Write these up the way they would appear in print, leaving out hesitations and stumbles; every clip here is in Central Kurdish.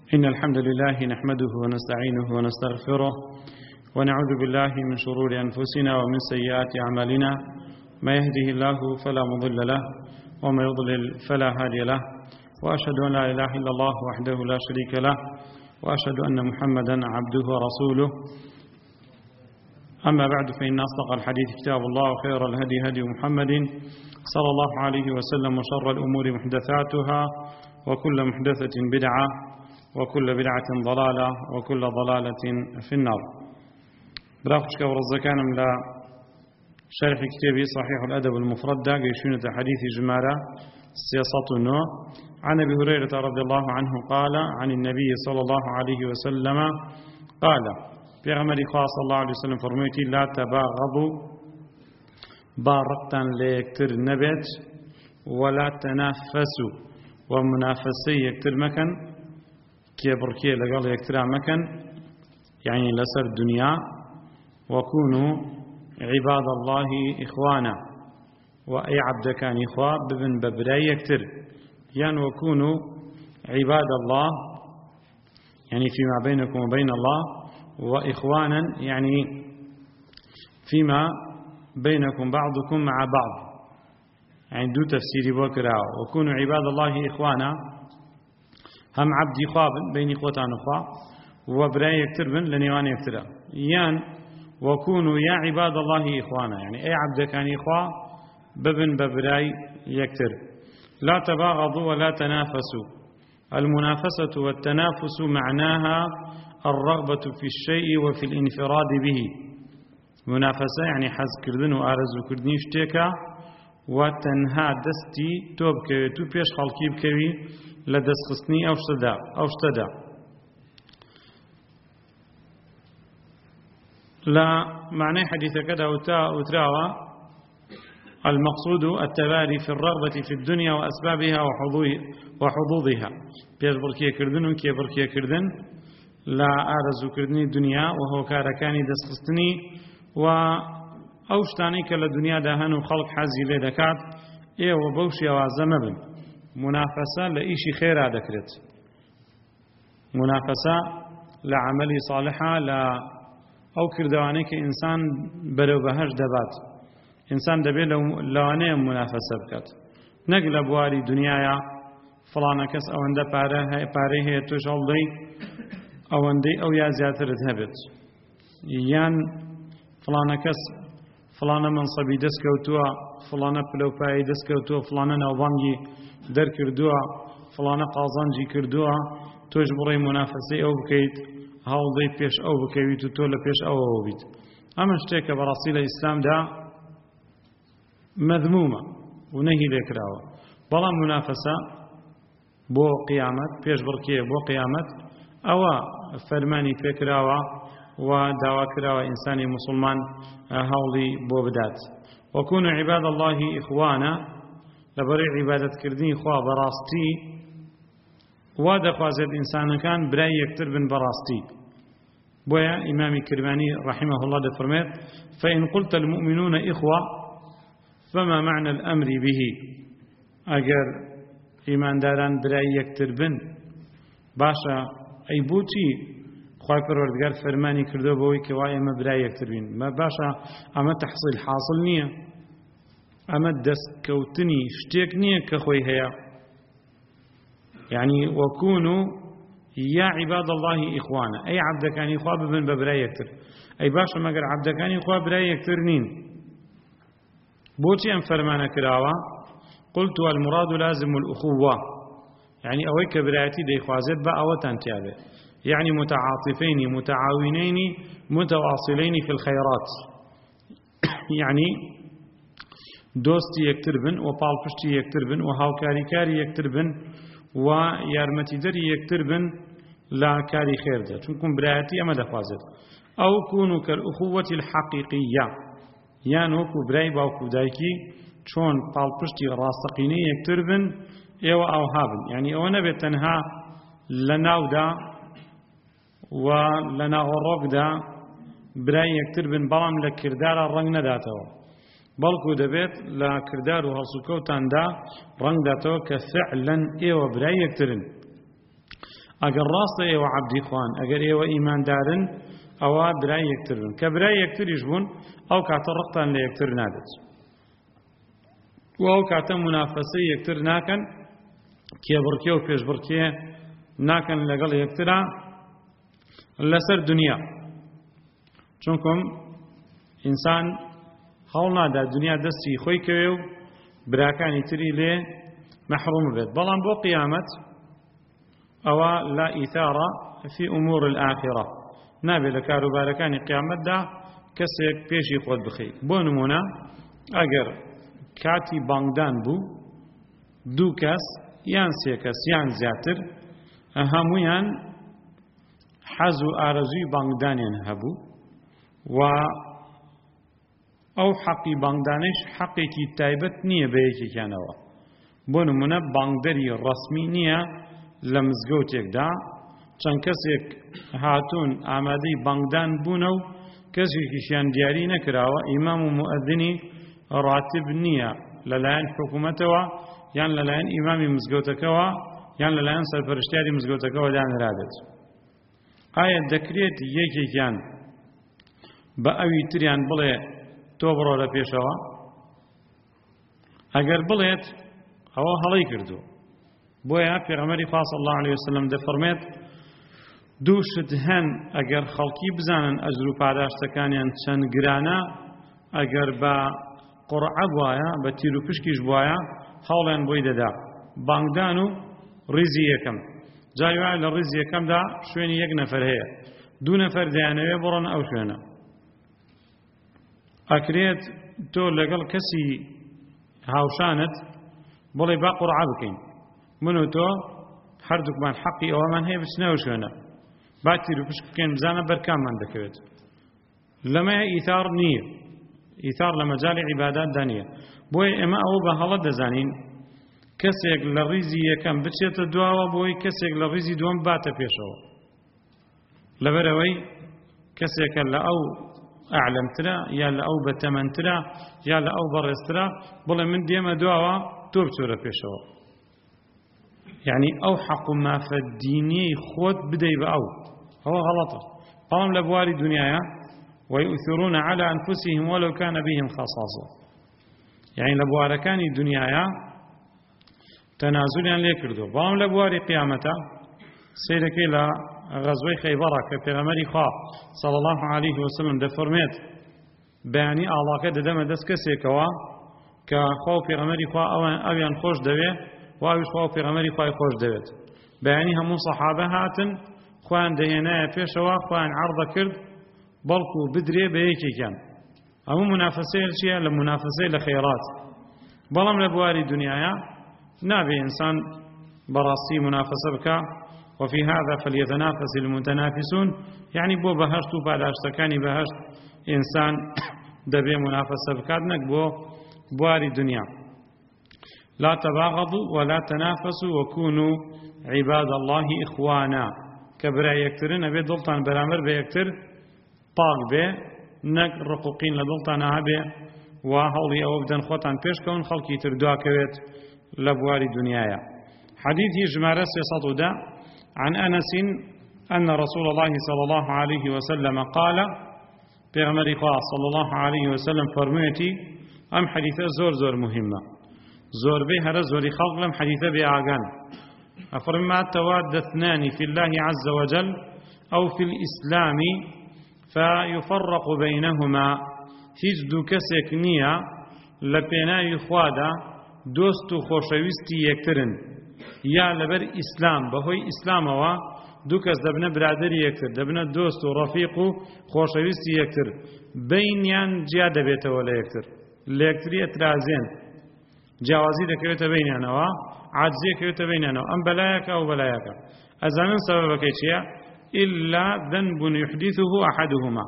إن الحمد لله نحمده ونستعينه ونستغفره ونعوذ بالله من شرور أنفسنا ومن سيئات أعمالنا ما يهده الله فلا مضل له وما يضلل فلا هادي له وأشهد أن لا إله إلا الله وحده لا شريك له وأشهد أن محمدا عبده ورسوله أما بعد فإن أصدق الحديث كتاب الله وخير الهدي هدي محمد صلى الله عليه وسلم وشر الأمور محدثاتها وكل محدثة بدعة وكل بدعة ضلالة وكل ضلالة في النار. برافشك ورزقنا من شرح كتابي صحيح الأدب المفرد قيشونة حديث جمارة سياسة النوع عن أبي هريرة رضي الله عنه قال عن النبي صلى الله عليه وسلم قال في غمر صلى الله عليه وسلم فرميتي لا تباغضوا بارقتا ليكتر نبت ولا تنافسوا ومنافسي يكتر مكان كيبركي لقال يكترع مكان يعني لسر الدنيا وكونوا عباد الله إخوانا وأي عبد كان إخوة ببن ببراي يكتر يعني وكونوا عباد الله يعني فيما بينكم وبين الله وإخوانا يعني فيما بينكم بعضكم مع بعض يعني دو تفسير بكرة وكونوا عباد الله إخوانا هم عبدي خواب بين إخوتان أخوة وبراي يكتر بن لنيوان يكتر يعني وكونوا يا عباد الله إخوانا يعني أي عبد كان إخوة ببن ببراي يكتر لا تباغضوا ولا تنافسوا. المنافسة والتنافس معناها الرغبة في الشيء وفي الانفراد به. منافسة يعني حز كردن وآرز كردني اشتكى وتنها دستي توبكوي توبيش خلقي بكوي لدست خصني أو اشتدى لا معنى حديث كذا وتراوى المقصود التباري في الرغبة في الدنيا وأسبابها وحظوظها بيش بركية كردن كي بركية كردن لا آرزو كردني الدنيا وهو كاركاني دست خصني وأوشتاني كالدنيا دهن وخلق حزي لدكات إيه وبوشي وعزم بن منافسة لإيشي خير ذكرت منافسة لعملي صالحة لا أو كردوانيك إنسان برو بهش دبات إنسان دبي لواني منافسة بكت نقل بواري دنيايا فلانا كس أو عند باره تشعل دي أو عندي أو يا زيادة هبت يان فلانا كس فلانا منصبي دسكوتوا فلانا بلوباي دسكوتوا فلانا نوبانجي در کردووە فلانە قازانجی کردووە تۆش بڕێ منافەسەی ئەو بکەیت هەوڵدەی پێش ئەو بکەویت و تۆ لە پێش ئەوەوە بیت. ئەمە شتێکە بەڕاستی لە ئیسلامدا مەذمومە و نەهی لێکراوە. بەڵام منافەسە بۆ قیامەت پێش بڕکێ بۆ قیامەت ئەوە فەرمانی پێکراوە و داواکراوە ئینسانی موسڵمان هەوڵی بۆ بدات. وەکونوا عیباد الله ئیخوانە لبري عبادة كردني خواه براستي وادخوازد إنسان كان براي يكتر بن براستي بويا إمام كرماني رحمه الله دفرمت فإن قلت المؤمنون إخوة فما معنى الأمر به أجر إيمان داران براي يكتر بن باشا أي بوتي خواهي پروردگار فرماني كردو بوي كواي أما براي يكتر بن ما باشا أما تحصيل حاصل نية أما دست كوتني شتيكني كخوي هيا يعني وكونوا يا عباد الله إخوانا أي عبد كان إخوة ببن ببراي يكتر أي باشا مقر عبد كان إخوة براي يكترنين بوتي أم فرمانا كراوة قلت والمراد لازم الأخوة يعني أويك برايتي دي خوازت بأوتان تيابه يعني متعاطفين متعاونين متواصلين في الخيرات يعني دۆستی یەکتر بن و پاڵپشتی یەکتر بن و هاوکاریکاری یەکتر بن و یارمەتیدەری یەکتر بن لە کاری خێردا چونکم برایەتی ئەمە دەخوازێت. ئەو كونوا كالأخوة الحقيقية یان وەکو برای باوکو دایکی چۆن پاڵپشتی ڕاستەقینەی یەکتر بن ئێوە ئەوها بن یعنی ئەوە نەبێت تەنها لە ناودا و لە ناوەڕۆکدا برای یەکتر بن بەڵام لە کردارە ڕەنگ نەداتەوە بەڵکو دەبێت لە کردار و هەڵسوکەوتاندا ڕەنگ داتەوە کە فعلەن ئێوە برای یەکترن. ئەگەر ڕاستە ئێوە عەبدی خوان ئەگەر ئێوە ئیماندارن ئەوە برای یەکتر بن کە برای یەکتریش بوون ئەو کاتە ڕقتان لە یەکتر نادێت و ئەو کاتە منافەسەی یەکتر ناکەن کێبڕکێ و پێشبڕکێ ناکەن لەگەڵ یەکترا لەسەر دنیا چونکم ئینسان هەوڵ نادا دنیا دەستی خۆی کەوێ و براکانی تری لێ مەحروم بێت بەڵام بۆ قیامەت ئەوە لا ئیثارە فی ئومور الآخرة نابێت لە کاروبارەکانی قیامەتدا کەسێک پێشی خۆت بخەیت بۆ نمونە ئەگەر کاتی بانگدان بوو دوو کەس یان سێ کەس یان زیاتر هەموویان حەز و ئارەزووی بانگدانیان هەبوو و ئەو حەقی بانگدانش حەقێکی تایبەت نییە بە یەکێکیانەوە بۆ نمونە بانگدەری ڕەسمی نییە لە مزگەوتێکدا چەند کەسێک هاتوون ئامادەی بانگدان بوونە و کەسێکیشیان دیاری نەکراوە ئیمام و مؤەذینی ڕاتب نییە لەلایەن حکوومەتەوە یان لەلایەن ئیمامی مزگەوتەکەەوە یان لەلایەن سەرپەرشتیاری مزگەوتەکەەوە دانرابێت ئایا دەکرێت یەکێکیان بە ئەوی تریان بڵێ تۆ بڕۆ لە پێشەوە ئەگەر بڵێت ئەوە هەڵەی کردو بۆیە پێغەمبەری خوا صلی الله علیه وسلم دەفەرمێت دوو شت هەن ئەگەر خەڵکی بزانن ئەجر و پاداشتەکانیان چەند گرانە ئەگەر بە قورعە بوایە بە تیر و پشکیش بوایە هەوڵیان بۆی دەدا بانگدان و ڕیزی یەکەم جای وایە لە ڕیزی یەکەمدا شوێنی یەک نەفەر هەیە دوو نەفەر دەیانەوێ بڕۆن ئەو شوێنە ئەکرێت تۆ لەگەڵ کەسی هاوشانت بڵێ با قورعە بکەین من و تۆ هەردووکمان حەقی ئەوەمان هەیە بچنەوە شوێنە با تیر و پشک بکەین بزانە بەرکاممان دەکەوێت لەمەیە ئیثار نییە ئیثار لە مەجاڵی عیباداتدا نییە بۆیە ئێمە ئەوە بە هەڵە دەزانین کەسێک لە ڕیزی یەکەم بچێتە دواوە بۆی کەسێک لە ڕیزی دووەم باتە پێشەوە لەبەرەوەی کەسێکە لە ئەو ئەعلەمترە یا لە ئەو بەتەمەنترە یا لە ئەو بەڕێزترە بڵێ من دێمە دواوە تۆ بچۆرە پێشەوە یعنی ئەو حەق و مافە دینیەی خۆت بدەی بە ئەوە غەڵەتە بەڵام لە بواری دنیایە ويؤثرون على أنفسهم ولو كان بهم خصاصة يعني لبواركاني دنيايا تنازليا ليكردو بام لبواري قيامتا سيدكي لا غزوي خيبرة كبيرمري خواه صلى الله عليه وسلم دفرميت بياني آلاك ددم دس كسيكوا كخواه بيرمري خواه أويان خوش دوي وأويش خواه بيرمري خواه خوش دويت بياني همون صحابة هاتن خوان دينايا بيشوا خوان عرض كرد بەڵکو بدرێ بە یەکێکیان ئەمە منافەسەیە چییە لە منافەسەی لە خەیرات بەڵام لە بواری دنیاە نابێ ئینسان بەڕاستی منافەسە بکە وفي هذا فليتنافس المتنافسون يعني بۆ بەهەشت و پاداشتەکانی بەهەشت ئینسان دەبێ منافەسە بکات نەک بۆ بواری دنیا لا تباغضوا ولا تنافسوا وكونوا عباد الله إخوانا كبرا يكترن أبي دلطان برامر بيكتر پاک بێ نەک ڕقوقین لە دڵتان هەبێ و هەوڵی ئەوە بدەن خۆتان پێشکەون خەڵکی تر دواکەوێت لە بواری دنیایە حديثي جمارة 310 عن أنس أن رسول الله صلى الله عليه وسلم قال بيغمر إخوة صلى الله عليه وسلم فرميتي أم حديثة زور مهمة زور بها رزور خلق لم حديثة بأعقان أفرما تواد اثنان في الله عز وجل أو في الإسلام فيفرق بينهما هیچ دوو کەسێک نییە لە پێناوی خوادا دۆست و خۆشەویستی یەکترن یا لەبەر ئیسلام بەهۆی ئیسلامەوە دوو کەس دەبنە برادەری یەکتر دەبنە دۆست و ڕەفیق و خۆشەویستی یەکتر بەینیان جیا دەبێتەوە لە یەکتر لە یەکتری ئەترازێن جیاوازی دەکەوێتە بینیانەوە عاجزی دەکەوێتە بینیانەوە ئەم بەلایەکە ئەو بەلایەکە ئەزانن سەبەبەکەی چییە إلا ذنب يحدثه أحدهما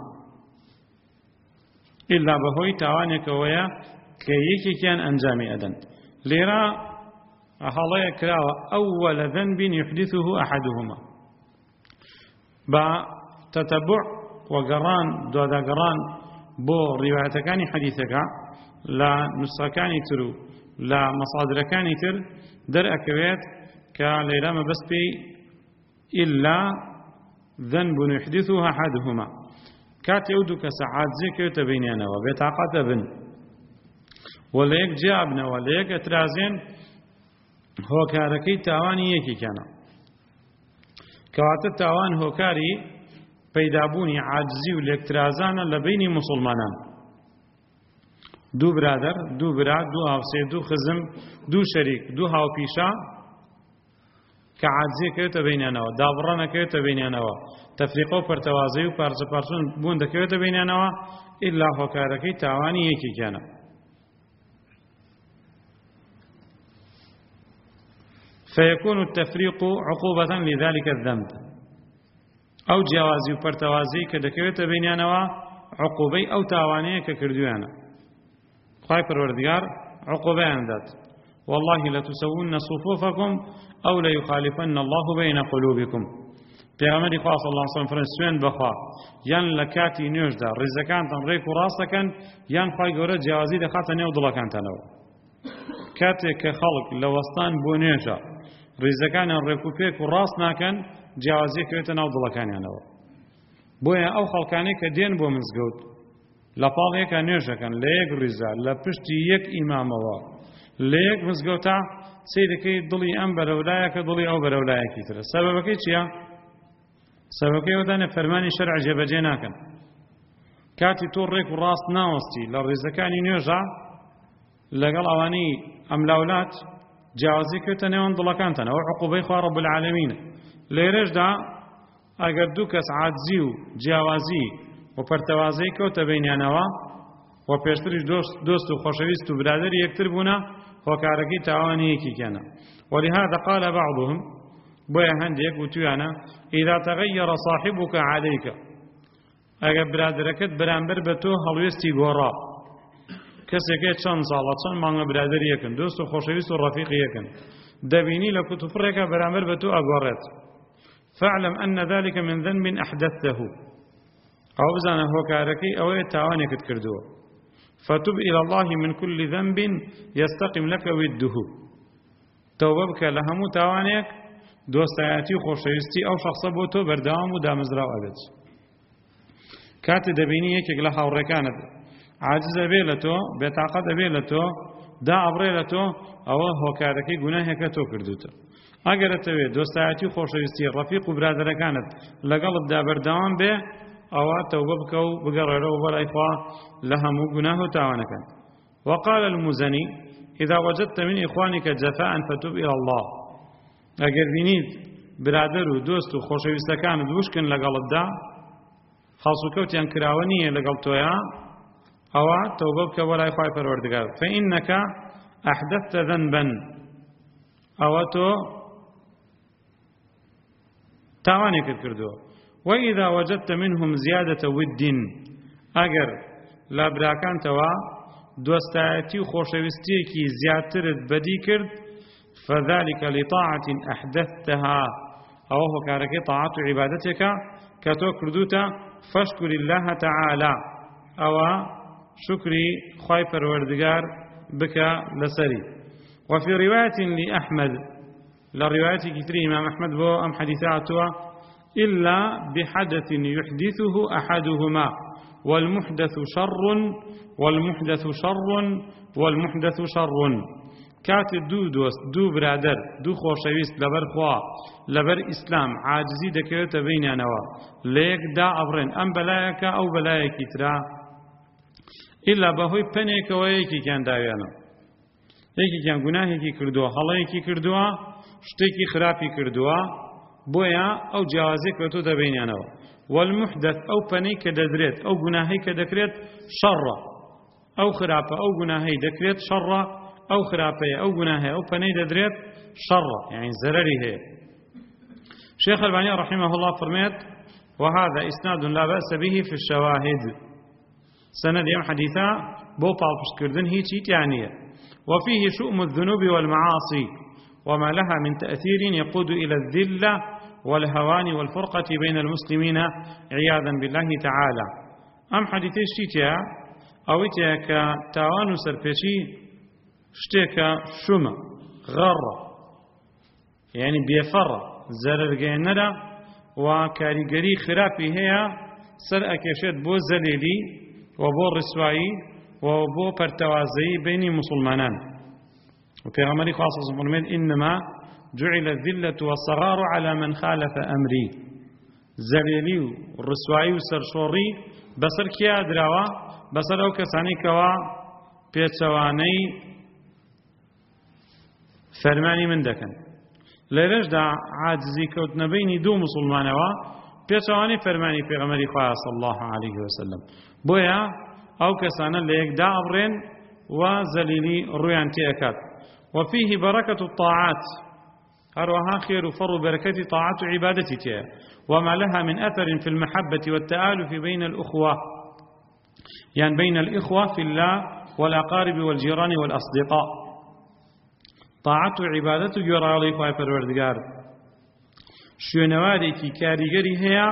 إلا بهوي تاوانك ويا كيكي كان أنجامي أدن لرا أحالي كراوة أول ذنب يحدثه أحدهما با تتبع وقران دودا قران بو روايتكاني حديثك لا نسخكاني ترو لا مصادركاني تر در أكويت كاليرا ما بس بي إلا ذنب يحدثه أحدهما كاتي أودو كسعاد زيك تبينينا وبيتعقد بن وليك جابنا وليك اترازين هو كاركي تاواني يكي كان كواتر تاوان هو كاري پیدابونی عاجزی و لێکترازانە لە بینی مسلمانان دوو برادر دوو برا دوو هاوسێ دوو خزم دوو شەریک دوو هاوپیشە کە عاجزی کەوێتە بینیانەوە دابڕە نەکەوێتە بینیانەوە تەفریقە و پەرتەوازەی و پارچە پارچۆن بوون دەکەوێتە بینیانەوە ئیلا هۆکارەکەی تاوانی یەکێکیانە فيكون التفريق عقوبة لذلك الذنب أو جوازي وبرتوازي كدكويت بينيانوا عقوبي أو تاوانية ككرديانا خايف الورديار عقوبة عن ذات والله لتسوون صفوفكم أو ليخالفن الله بين قلوبكم پیغمبر خدا صلی الله علیه و سلم فرسوین بخوا یان لکاتی نوش دا رزکان تن ریک و راستکن یان خواهی گوره جوازی دخات نیو دلکان تنو کاتی که خلق لوستان بونیشا رزکان ریک و پیک و راست ناکن جوازی که تنو دلکان یانو بویا او خلقانی که دین بو مزگود لپاق یک نوشکن لیک رزا لپشتی یک امام و لیک مزگوتا سیدکی دلی ام برولای که دلی او برولای کی تر سبب کی چیه سببكي ودانا فرماني شرع جبجينا كان كاتي توريك وراس ناوستي للرزكاني نيوجع لقال اواني املاولات جاوزي كتني وانضلكان تنا وعقوبي خواه رب العالمين ليرج دا اگر دوكس عادزيو جاوزي وپرتوازي كوتا بينيانوا وپيشترش دوست وخوشويست وبرادر يكتر بنا وكاركي تعواني يكي كان ولهذا قال بعضهم بويا هنديك وتوانا إذا تغير صاحبك عليك أجا برادركت برانبر بتو هلويستي غورا كسيكي چند سالة چند مانغا برادر يكن دوست و خوشويست و رفيق يكن دبيني لكو تفرق برانبر بتو أغورت فاعلم أن ذلك من ذنب أحدثته أو بزانا هو كاركي أو يتعواني كتكردو فتب إلى الله من كل ذنب يستقم لك وده توببك لهمو تعوانيك دۆستایەتی و خۆشەویستی ئەو شەخصە بۆ تۆ بەردەوام و دامەزراو ئەبێت کاتێ دەبینی یەکێک لە هاوڕێکانت عاجزە بێ لە تۆ بێتاقەت ئەبێ لە تۆ دائەبڕێ لە تۆ ئەوە هۆکارەکەی گوناهێکە تۆ کردوتە ئەگەرەتەوێت دۆستایەتی و خۆشەویستی ڕەفیق و برادەرەکانت لەگەڵتدا بەردەوام بێ ئەوە تەوبە بکە و بگەڕێرەوە بەلای خوا لە هەموو گوناه و تاوانەکان وقال المزني إذا وجدت من إخوانك جفاء فتب إلى الله اگر بینید برادر و دوست و خۆشەویستەکانت وشکن لەگەڵتدا خەڵسوکەوتیان کراوە نییە لەگەڵ تۆیە ئەوە تەوبە بکە بۆ لای خوای پەروەردگار فإنك أحدثت ذنبا ئەوە تۆ تاوانێکت کردووە وإذا وجدت منهم زيادة ود ئەگەر لە براکانتەوە دۆستایەتی و خۆشەویستیەکی زیاترت بەدی کرد فذلك لطاعة أحدثتها أو هو كاركي طاعة عبادتك كتو كردوتا فاشكر الله تعالى أو شكري خايف الوردقار بك لسري وفي رواية لأحمد لرواية كتري إمام أحمد بو أم حديثاتها إلا بحدث يحدثه أحدهما والمحدث شر والمحدث شر والمحدث شر كات دو دوست دو برادر دو خوشويست لبر خوا لبر اسلام عاجزي دكيوت بيننا ليك دا ابرن ام بلايك او بلايك ترى الا بهوي پنيك ويكي كان دايانا يكي كان گناهي كردوا حلايكي كردوا شتيكي خرافي كردوا بويا او جوازك تو دا بيننا والمحدث او پنيك ددريت او گناهي كدكريت شر او خرافه او گناهي دكريت شر أو خرافة أو جناهة أو فنيد دريت شر يعني زرري هي شيخ الباني رحمه الله فرميت وهذا إسناد لا بأس به في الشواهد سند يوم حديثا بوطال فشكردن هي تيانية وفيه شؤم الذنوب والمعاصي وما لها من تأثير يقود إلى الذلة والهوان والفرقة بين المسلمين عياذا بالله تعالى أم حديثي شتيا أو إتيا كتاوان سرفشي شتێکە شومە غەڕە یعنی بێفەڕە زەرەرگەێنەرە و کاریگەری خراپی هەیە سەر ئەکێشێت بۆ زەلیلی و بۆ ڕسوایی و بۆ پەرتەوازەیی بینی مسلمانان. وپێغەمبەری خوا صلی الله علیه و سلم إنما جعل الذلة والصغار على من خالف أمري. زەلیلی و ڕسوایی و سەرشۆڕی بەسەر کیا دراوە؟ بەسەر ئەو کەسانی کەوا پێچەوانەی فەرمانی من دەکەن. لێرەشدا عاجزی کەوتنە بینی دوو مسلمانەوە پێچەوانی فەرمانی پێغەمبەری خوا صلی الله علیه و سلم. بۆیە ئەو کەسانە لە یەکدا ئەبڕێن و زەلیلی ڕویان تێکات. وفيه بركة الطاعات، هروها خير وفر بركة طاعات عبادتك وما لها من أثر في المحبة والتآلف بين الأخوة، يعني بين الإخوة في الله والأقارب والجيران والأصدقاء. طاعة عبادتك يرى عليك وعي پروردگار شوێنەوارێکی كي كاريگري هي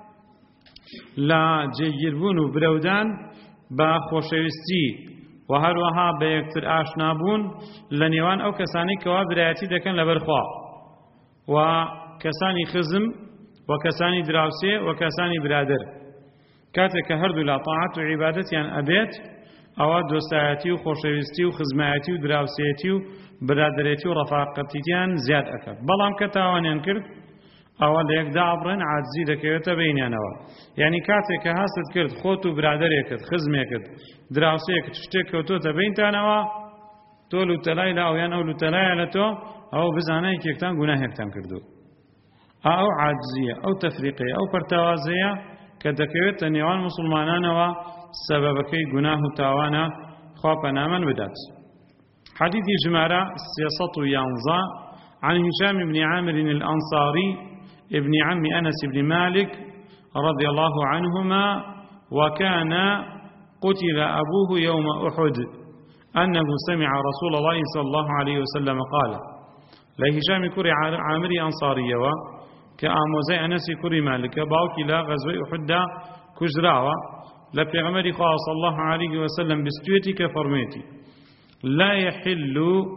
لا جيربون برودان با خوشويستي و هەروەها بە یەکتر ئاشنابوون لە نێوان ئەو کەسانی کەوا برایەتی دەکەن لەبەرخوا و کەسانی خزم و کەسانی دراوسێ و کەسانی برادر. کاتێک کە هەردوو لە طاعەت و عیبادەتیان ئەبێت ئەوە دۆستایەتی و خۆشەویستی و خزمایەتی و دراوسێتی و برادرێتی و ڕەفاقەتیان زیاد ئەکات. بەڵام کە تاوانیان کرد ئەوە لە یەکدا ئەبڕێن عاجزی دەکەوێتە بینیانەوە. یعنی کاتێک کە هەستت کرد خۆت و برادرێکت خزمێکت دراوسەیەکت شتێک کەوتۆتە بینتانەوە تۆ لوتەلای لە ئەویان ئەو لوتەلایە لە تۆ ئەوە بزانە یەکێکتان گوناهێکتان کردو. ئەو عاجزیە ئەو تەفریقەیە ئەو پەرتەوازەیە کە دەکەوێتە نێوان مسلمانانەوە سەبەبەکەی گوناه و تاوانە خوا پەنامان بدات. حديث جمارة 311 عن هشام بن عامر الأنصاري ابن عم أنس بن مالك رضي الله عنهما وكان قتل أبوه يوم أحد أنه سمع رسول الله صلى الله عليه وسلم قال لهشام كري عامري أنصاري كأموزي أنس كري مالك باوكي لا غزوة أحد كجراوة لبيغمري خواه صلى الله عليه وسلم بستويتي كفرميتي لا يحل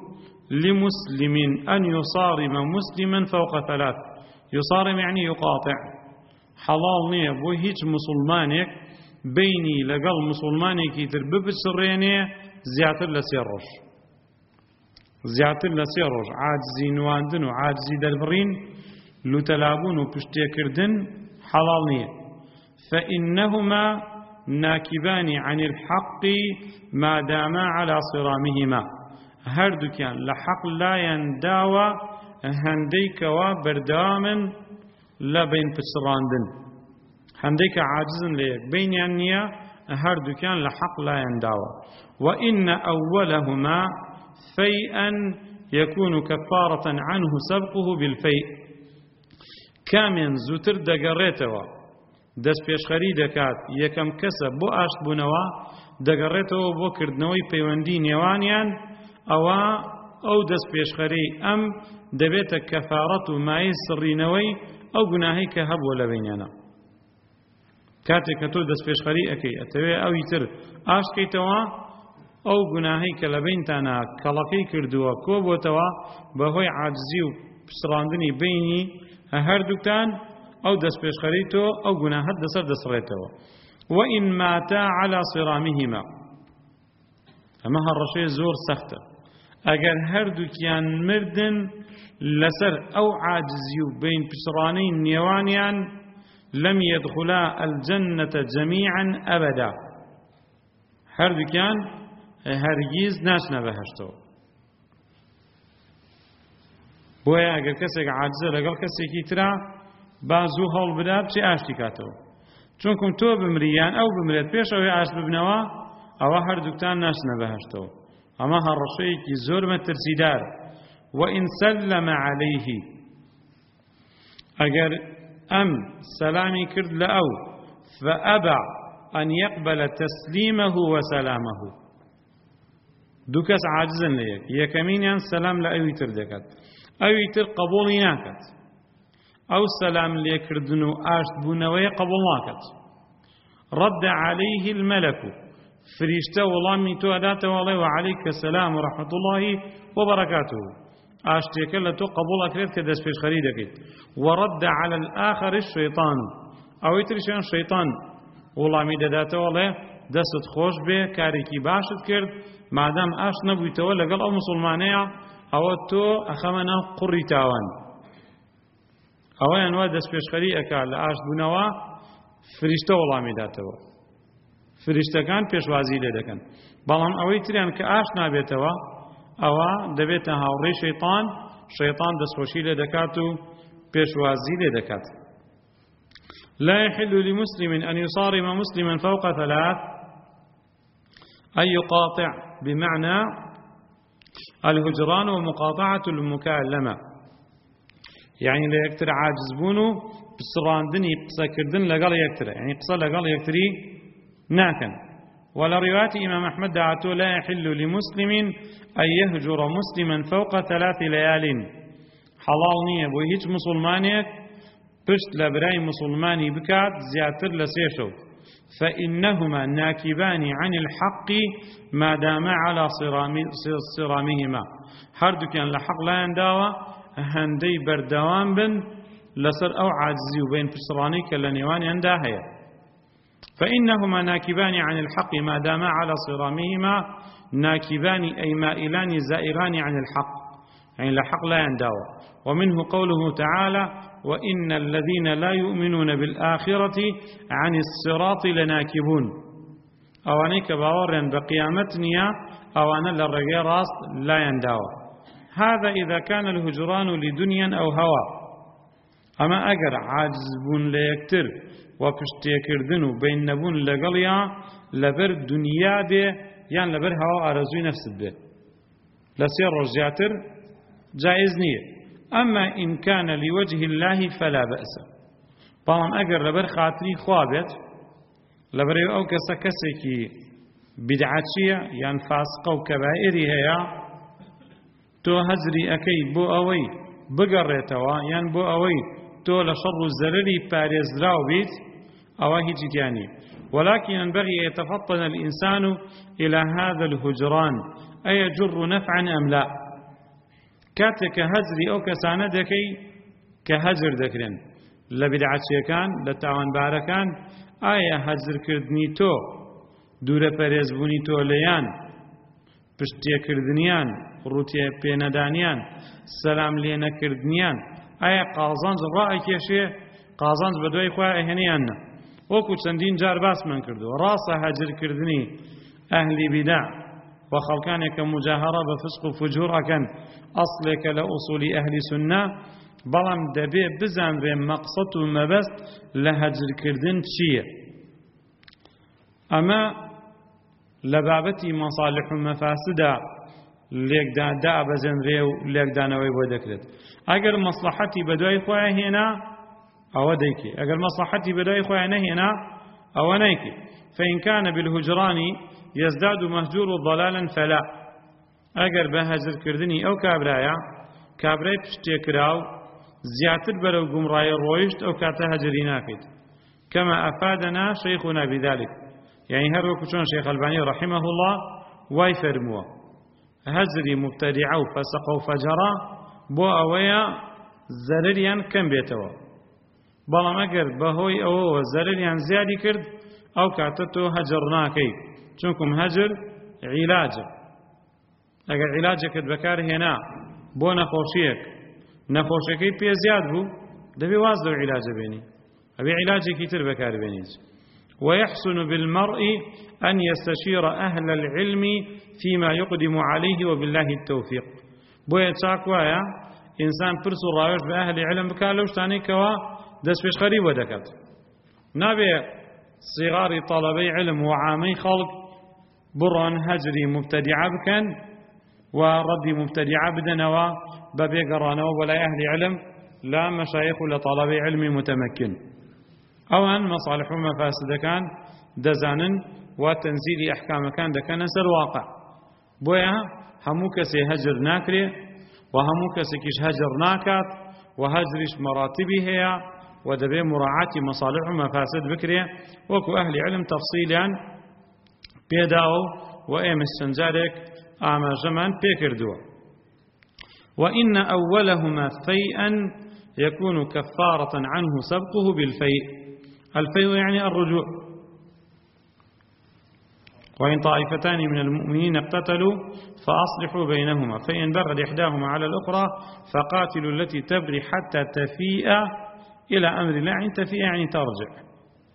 لمسلم أن يصارم مسلما فوق ثلاث. يصارم يعني يقاطع. حلال نية بو هيج مسلمانك بيني لقل مسلمانك يتربب السرينية زياتر لسيروش زياتر لسيروش عاجزي نواندن وعاجزي دلبرين لتلابون وبشتيكردن حلال نية فإنهما ناكبان عن الحق ما داما على صرامهما. هردو كان لحق لا ينداوى هنديك وبردامن لا بين فسراندن هنديك عاجزن ليك بين يعني هردو كان لحق لا ينداوى. وإن أولهما فيئا يكون كفارة عنه سبقه بالفيء. كامن زوتر دقريتوا دەست پێشخەری دەکات یەکەم کەسە بۆ ئاشت بوونەوە دەگەڕێتەوە بۆ کردنەوەی پەیوەندی نێوانیان ئەوە ئەو دەست پێشخەری ئەم دەبێتە کەفارەت و مای سڕینەوەی ئەو گوناهی کە هەبووە لە بینیانە. کاتێک کە تۆ دەست پێشخەری ئەەکەی ئەتەوێ ئەوی تر ئاشتکەیتەوە ئەو گوناهی کە لە بینتانە کەڵەکەی کردووە کۆ بۆتەوە بەهۆی عاجزی و پسڕاندنی بینی هەردووکتان أو دس بيشخريتو أو جناهات دسر دسريتو. وإن ماتا على صرامهما أما هالرشي زور سختة أجر هردو كيان مردن لسر أو عاجزيو بين بسرانين نيوانيان لم يدخلا الجنة جميعا أبدا. هردو كيان هرگيز ناشنا بهشتو. بويا أجر كسك عاجزة لقل كسك يترا بازو هەڵ بدا بچی ئاشتی کاتەوە چونکم تۆ بمریان ئەو بمرێت پێشەوەی ئاشت ببنەوە ئەوە هەردووکتان ناچنە بەهەشتەوە. ئەمە هەڕەشەیەکی زۆر مەترسیدارە. وإن سلم عليه ئەگەر ئەم سەلامی کرد لە ئەو فأبى أن يقبل تسليمه وسلامه. دوو کەس عاجزن لە یەکەمینیان سەلام لە ئەوی تر دەکات ئەوی تر قبوڵی ناکات أو سلام ليكردن آشت بونوية قبل ناكت. رد عليه الملك فريشته والله من تؤداته والله وعليك السلام ورحمة الله وبركاته. ئاشتێکە لە تۆ قبوڵ ئەکرێت کە دەست پێشخەری دەکەیت وەڕەدە عەلە الآخەر الشەیطان ئەوەی تریشیان شەیطان وەڵامی دەداتەوە لێ دەستت خۆش بێ کارێکی باشت کرد مادام ئاش نەبوویتەوە لەگەڵ ئەو موسڵمانەیە ئەوە تۆ ئەخەمە ناو قوڕی تاوان ئەوەیان وا دەست پێشخەری ئەکا لە ئاش بوونەوە فریشتە وەڵامی داتەوە فریشتەکان پێشوازی لێ دەکەن بەڵام ئەوەی تریان کە ئاش نابێتەوە ئەوە دەبێتە هاوڕێی شەیطان دەستخۆشی لێ دەکات و پێشوازی لێ دەکات لا يحل لمسلم أن يصارم مسلما فوق ثلاث أي يقاطع بمعنى الهجران ومقاطعة المكالمة يعني لا يكتر عاجز بونو بسراندني قصة كردن لقال يكتر يعني قصة لقال يكتري ناكن ولا رواية إمام أحمد دعته لا يحل لمسلم أن يهجر مسلما فوق 3 ليال حلال نية بو هيج مسلمانيك پشت لبراي مسلماني بكات زياتر لسيشو فإنهما ناكبان عن الحق ما دام على صرامهما هردو كان لحق لا ينداوى هندي بردوان بن لسر أو عاجزي وبين بسراني كالنيوان ينداهيا فإنهما ناكبان عن الحق ما دام على صرامهما ناكبان أي مائلان زائران عن الحق يعني الحق لا ينداوى ومنه قوله تعالى وإن الذين لا يؤمنون بالآخرة عن الصراط لناكبون أواني كباورا بقيامتنيا أوانا للرقيا راس لا ينداوى هذا إذا كان الهجران لدنيا أو هوى أما أجر عاجز بون ليكتر وبشتيكردنو بين نبون لقليا لبر دنيا به يعني لبر هوا أرزوي نفس به لسير رجعتر جائز نية أما إن كان لوجه الله فلا بأس طبعا أجر لبر خاطري خوابت لبر أو كسكسكي بدعاتية يعني فاسقة وكبائري هيا تو هزري أكي بو أوي بقريتوا يعني بو أوي تو لشر الزرري باريزراو بيت أو هيجي يعني ولكن ينبغي يتفطن الإنسان إلى هذا الهجران أي يجر نفعا أم لا كاتك هزري أو كسانة دكي كهجر دكرن لبدعات شيكان لتعوان باركان آية هزر كردني تو دورة پريزبوني تو ليان پشتية كردنيان روتية بيندانيان سلام لينا كردنيان آية قازانج رأي كيشي قازانج بدوي خواه اهنيان وكو چندين جار باس من كردو راسا هجر كردني أهلي بدع وخلقانك مجاهرة بفسق وفجور أكن أصلك لأصول أهل سنة بلام دبي بزان بين مقصد ومبست لهجر كردن شيء أما لبابتي مصالح ومفاسد ليك دا بزن ريو ليك دانوي بودكرت أجر مصلحتي بدوي خواه هنا أو ديكي أجر مصلحتي بدوي خواه هنا أو نيكي فإن كان بالهجران يزداد مهجور ضلالا فلا أجر بهجر كردني أو كابراي بشتكراو زياتر برو قمراي رويشت أو كاتهجري ناكد كما أفادنا شيخنا بذلك يعني هر وكشون شيخ الباني رحمه الله وايفرموا هزري مبتدعه فسقوا فجرا بو أويا زرريان كم بيتوا بلا مقر بهوي أو زرريان زيادي كرد أو كاتتو هجرناكي چونكم هجر علاج اگر علاجك بكار هنا بو نخوشيكي بي زياد بو دبي وازدو علاج بيني أبي علاجي كتير بكار بينيز ويحسن بالمرء أن يستشير أهل العلم فيما يقدم عليه وبالله التوفيق بو يتشاكوا إنسان برسو رايوش بأهل علم بكالوش تاني كوا دس بيش خريب ودكت نابي صغار طلبي علم وعامي خلق بران هجري مبتدعة بكن وردي مبتدعة بدنوا ببيقرانوا ولا أهل علم لا مشايخ ولا طلبي علم متمكن أو أن مصالح ومفاسد كان دزانن وتنزيل أحكام كان دكان سر واقع بويا هموكسي هجر ناكري وهموكسي كيش هجر ناكات وهجرش مراتبي هي ودبي مراعاة مصالح ومفاسد بكري وكو أهل علم تفصيلا بيداو وإيم السنجارك آما جمان بيكردوا وإن أولهما فيئا يكون كفارة عنه سبقه بالفيء. الفيء يعني الرجوع. وإن طائفتان من المؤمنين اقتتلوا فأصلحوا بينهما فإن بغت إحداهما على الأخرى فقاتلوا التي تبغي حتى تفيء إلى أمر الله. يعني تفيء يعني ترجع.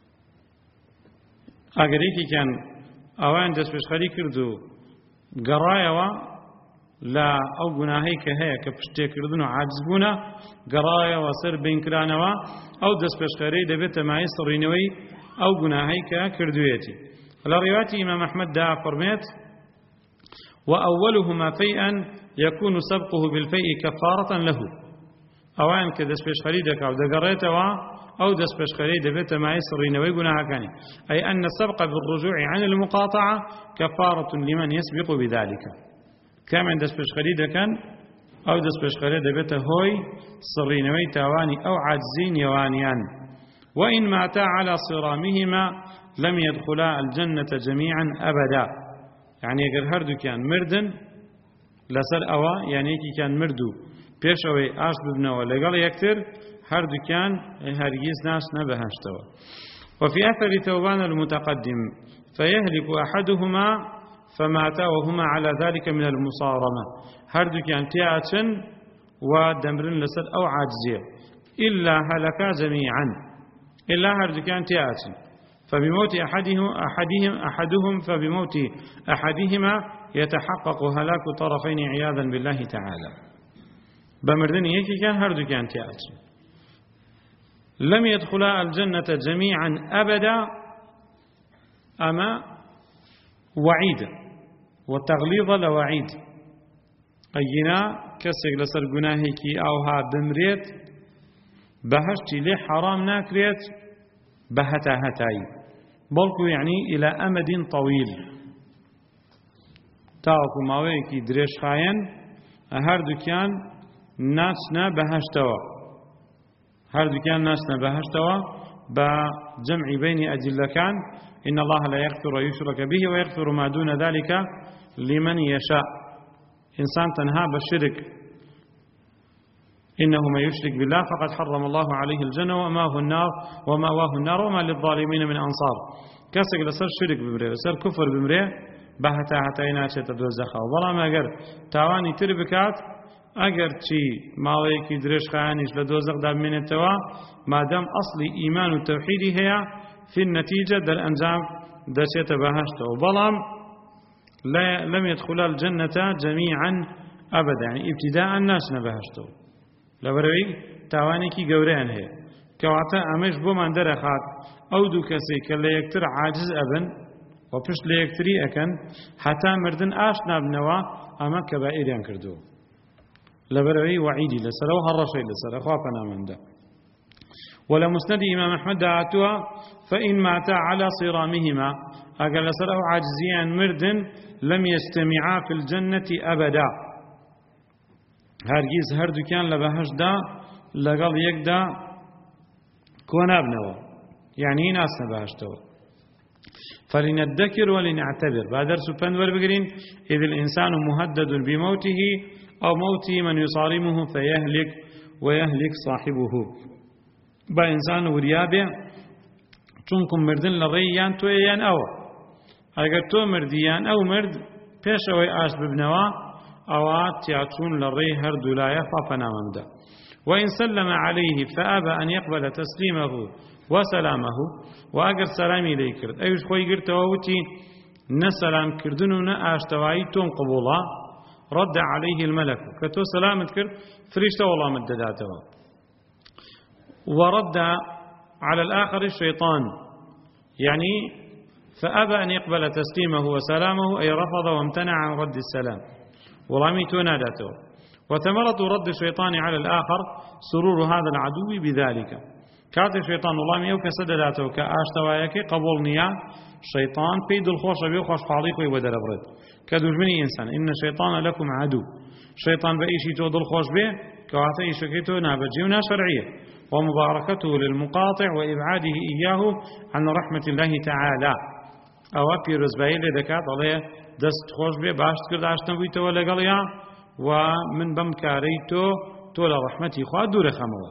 ئەگەرێکی کەن ئەوان دەست پێشخەری کرد و گەڕایەوە لە ئەو گوناهەی کە هەیە کە پشتێکردن و عاجز بوونە، گەڕایەوە سەر بینکرانەوە، ئەو دەست پێشخەری دەبێتە مای سڕینەوەی ئەو گوناهەی کە کردوێتی. لە ڕێواتی ئیمام ئەحمەد دا فەرمێت وأولهما فيئا يكون سبقه بالفيء كفارة له. ئەوان کە دەست پێشخەری دەکا و دەگەڕێتەوە أو دەست پێشخەری دەبێتە مای سڕینەوەی گوناهەکانی. أي أن السبق بالرجوع عن المقاطعة كفارة لمن يسبق بذلك. كامن دەست پێشخەری دەکەن أو دەست پێشخەری دەبێتە هۆی سڕینەوەی تاوانی أو عاجزی نێوانیان. وإن ماتا على صرامهما لم يدخلا الجنة جميعا أبدا. يعني اگر هەردووکیان مردن لەسەر ئەوە، يعني یەکی کیان مردو پێش ئەوەی ئاش ببنەوە لەگەڵ یەکتر، هەردووکیان هەرگیز ناچنە بەهەشتەوە. وفي أثر ثوبان المتقدم فيهلك أحدهما فماتا وهما على ذلك من المصارمة. هەردووکیان تیاچن و دەمرن لەسەر ئەو عاجزیە، إلا هلكا جميعا، إلا هەردووکیان تیاچن. فبموت فبموت أحدهما يتحقق هلاك طرفين عياذا بالله تعالى. بمردن يكي كان هردو كان تياتي. لم يدخلا الجنة جميعا أبدا، أما وعيد وتغليظ لوعيد. أينا كسك لسر قناهيكي أوها بمريت بهشتي لي حرام ناكريت بهتا هتاي، بلكو يعني إلى أمد طويل، تاوكو ماويكي دريش خاين هردو كان ناسنا بهشتوا، هردو كان ناسنا بهشتوا بجمع بين أدلة كان إن الله لا يغفر يشرك به ويغفر ما دون ذلك لمن يشاء. إنسان تنهى بالشرك، إنه من يشرك بالله فقد حرم الله عليه الجنة ومأواه النار وما للظالمين من أنصار. كسك لسر شرك بمريه لسر كفر بمريه بهتا هتاينا شتا دوزخا. والله ما أقر تاواني تربكات أقر چي ماليكي درش خانيش لدوزخ داب من التوا ما دام أصلي إيمان التوحيد هي في النتيجة در أنجام دشيت بهشته. وبلام لم يدخل الجنة جميعا أبدا، يعني ابتداء الناس نبهشته لبروي تاوانێکی گەورەیان هەیە کەواتە ئەمەش بۆمان دەرەخات ئەو دوو کەسێک کە لە یەکتر عاجز ئەبن و پشت لە یەکتری ئەکەن هەتا مردن ئاش نابنەوە، ئەمە کەبائیریان کردووە. لەبەرەوەی وعیدی لەسەرەوە هەڕەشەی لەسەرە، خوا پەنامەندە. ولا مسند إمام أحمد دعاتها فإن ماتا على صرامهما، أقل لسر أو عاجزيان مردن لم يجتمعا في الجنة أبدا. هرگیز هەردووکیان لە بەهەشتدا لەگەڵ یەکدا کۆنابنەوە، یعنی ناسنە بەهەشتەوە. فلنذكر ولنعتبر، با دەرس و پند وەربگرین. إذ الإنسان مهدد بموته أو موت من يصارمه فيهلك ويهلك صاحبه. با إنسان وریابێ چونکم مردن لە ڕێیان تۆیان ئەوە، ئەگەر تۆ مردیان ئەو مرد پێش ئەوەی ئاش ببنەوە أو تياتون للري هردو لا يخاف نامندا. وإن سلم عليه فأبى أن يقبل تسليمه وسلامه، وأجر سلامي ليكرد أيش خوي قرت ووتي نسلام كردننا أشتوايتون قبولا رد عليه الملك كتو سلامة كرد فريشته والله مدداته. ورد على الآخر الشيطان، يعني فأبى أن يقبل تسليمه وسلامه، أي رفض وامتنع عن رد السلام ولامي تنادته. وثمرة رد الشيطان على الآخر سرور هذا العدو بذلك. كات الشيطان ولامي أو كسدلاته كأشتوايك قبول نيا شيطان بيد الخوش بيخوش حاليق ويبدل برد كدجمني إنسان إن الشيطان لكم عدو. شيطان بأيشي تود الخوش به كواتا إيشكيتو نابجيونا شرعية، ومباركته للمقاطع وإبعاده إياه عن رحمة الله تعالى. أو في رزبايل دكات عليه دست خوش به باشت کرد عشتن بویتەوە لەگەڵیا ومن بمكاريتو تولى رحمتي خوا دور خموه.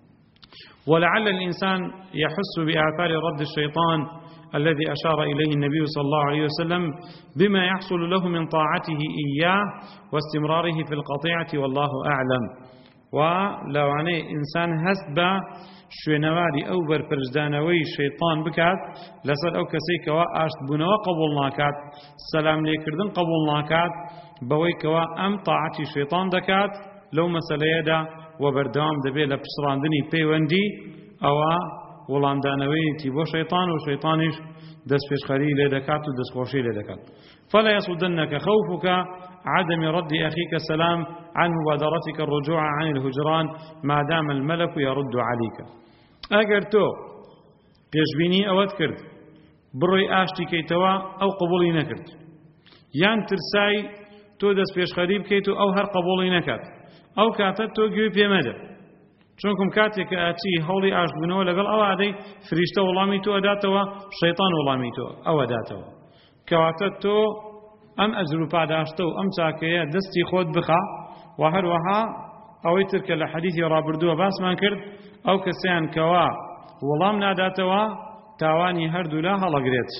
ولعل الإنسان يحس بآثار رد الشيطان الذي أشار إليه النبي صلى الله عليه وسلم بما يحصل له من طاعته إياه واستمراره في القطيعة والله أعلم. ولو عني إنسان هسب شوێنەواری ئەو بەرپرسدانەوەی شەیطان بکات لەسەر ئەو کەسەی کەوا ئاشت بوونەوە قبول ناکات، سەلام لێکردن قبول ناکات، بەوەی کەوا ئەم تاعەتی شەیطان دەکات لەو مەسەلەیەدا و بەردەوام دەبێت لە پشڕاندنی پەیوەندی ئەوە وەڵامدانەوەیەتی بۆ شەیطان و شەیطانیش دەستپێشخەری لێ دەکات و دەستخۆشی لێ دەکات. فلا يصدنك خوفك عدم رد أخيك السلام عن مبادرتك الرجوع عن الهجران ما دام الملك يرد عليك. ئەگەر تۆ پێشبینی ئەوەت کرد بڕۆی ئاشتی کەیتەوە ئەو قبوڵی نەکرد، یان ترسای تۆ دەست پێشخەری بکەیت و ئەو هەر قبوڵی نەکات، ئەو کاتە تۆ گوێی پێمەدە، چونکم کاتێک کە ئاچی هەوڵی ئاشتبوونەوە لەگەڵ ئەوادەی فریشتە وەڵامی تۆ ئەداتەوە، شەیطان وەڵامی تۆ ئەوە داتەوە، کەواتە تۆ ئەم ئەجر و پاداشتە و ئەم چاکەیە دەستی خۆت بخە. و هەروەها ئەوەی تر کە لە حەدیثی ڕابردووە باسمان کرد، ئەو کەسیان کەوا وەڵام ناداتەوە تاوانی هەردوو لا هەڵەگرێت،